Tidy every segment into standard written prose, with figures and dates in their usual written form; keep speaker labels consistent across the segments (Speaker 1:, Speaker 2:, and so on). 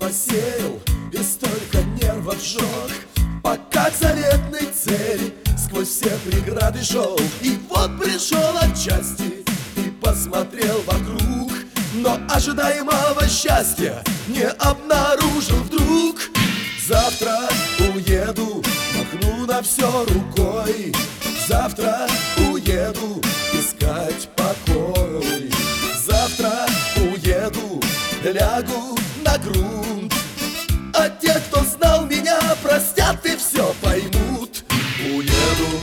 Speaker 1: посеял и столько нервов сжег, пока к заветной цели сквозь все преграды шел. И вот пришел отчасти и посмотрел вокруг, но ожидаемого счастья не обнаружил вдруг. Завтра уеду, махну на все рукой. Завтра уеду искать покой. Завтра уеду, лягу на грунт. А те, кто знал меня, простят и все поймут. Уеду,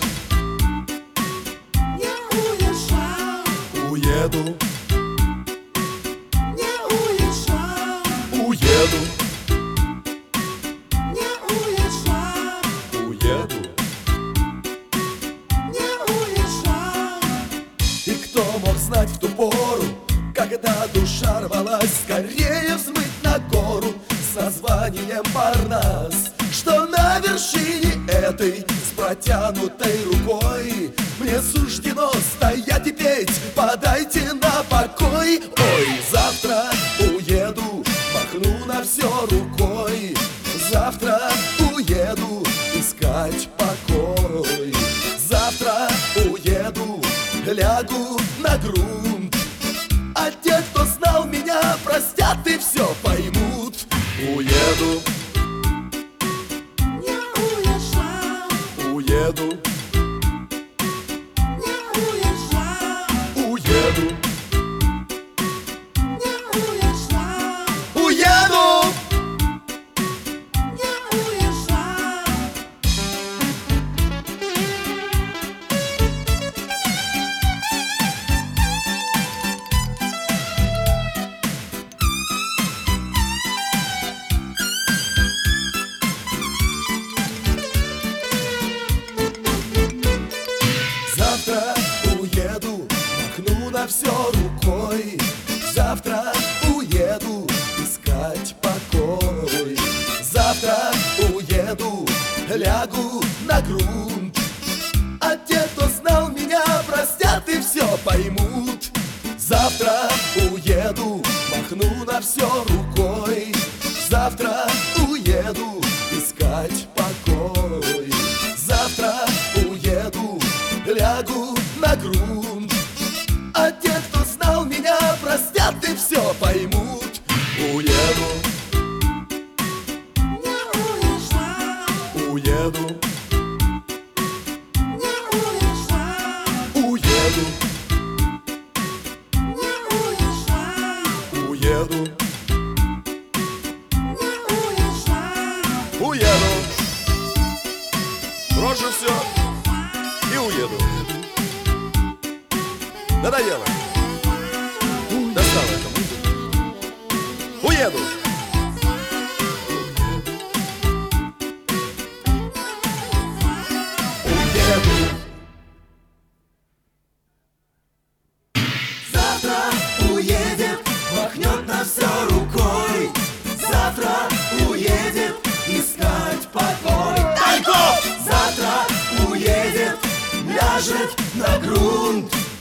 Speaker 2: не уезжай,
Speaker 1: уеду,
Speaker 2: не уезжай,
Speaker 1: уеду,
Speaker 2: не уезжай,
Speaker 1: уеду.
Speaker 2: не уезжай.
Speaker 1: И кто мог знать в ту пору, когда душа рвалась скорее взмыть на гору с названием Парнас, что на вершине этой с протянутой рукой мне суждено стоять и петь: подайте на покой. Ой, завтра уеду, махну на все рукой. Завтра уеду искать покой. Завтра уеду, лягу на грунт. А те, кто знал меня, простят и все поймут. Уеду,
Speaker 2: Не уезжай,
Speaker 1: уеду,
Speaker 2: не уезжай,
Speaker 1: уеду,
Speaker 2: не уезжай,
Speaker 1: уеду.
Speaker 2: не уезжай.
Speaker 1: Завтра уеду, махну на все рукой. Завтра уеду искать покой. Завтра уеду, лягу на грунт. А те, кто знал меня, простят и все поймут. Завтра уеду, махну на все рукой. Завтра уеду искать покой. Завтра уеду, лягу на грунт. А те, кто знал меня, простят и все поймут. Уеду,
Speaker 2: Не уезжай,
Speaker 1: уеду,
Speaker 2: не уезжай,
Speaker 1: уеду,
Speaker 2: не уезжай,
Speaker 1: уеду,
Speaker 2: не уезжай.
Speaker 1: уеду. Брошу все и уеду. Надоело. Достало это. Уеду. Уеду. Завтра уедет, махнет на все рукой. Завтра уедет искать покой. Таньков! Завтра уедет, ляжет на грунт.